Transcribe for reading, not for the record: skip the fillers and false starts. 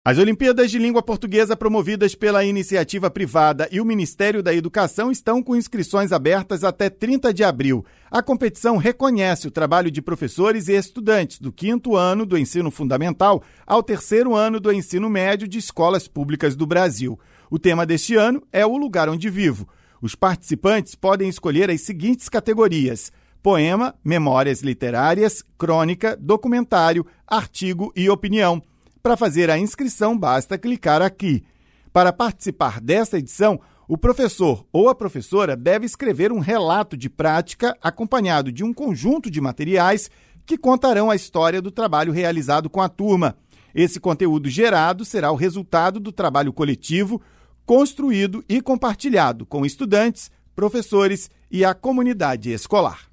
As Olimpíadas de Língua Portuguesa promovidas pela iniciativa privada e o Ministério da Educação estão com inscrições abertas até 30 de abril. A competição reconhece o trabalho de professores e estudantes do 5º ano do ensino fundamental ao 3º ano do ensino médio de escolas públicas do Brasil. O tema deste ano é o lugar onde vivo. Os participantes podem escolher as seguintes categorias: poema, memórias literárias, crônica, documentário, artigo e opinião. Para fazer a inscrição, basta clicar aqui. Para participar desta edição, o professor ou a professora deve escrever um relato de prática acompanhado de um conjunto de materiais que contarão a história do trabalho realizado com a turma. Esse conteúdo gerado será o resultado do trabalho coletivo, construído e compartilhado com estudantes, professores e a comunidade escolar.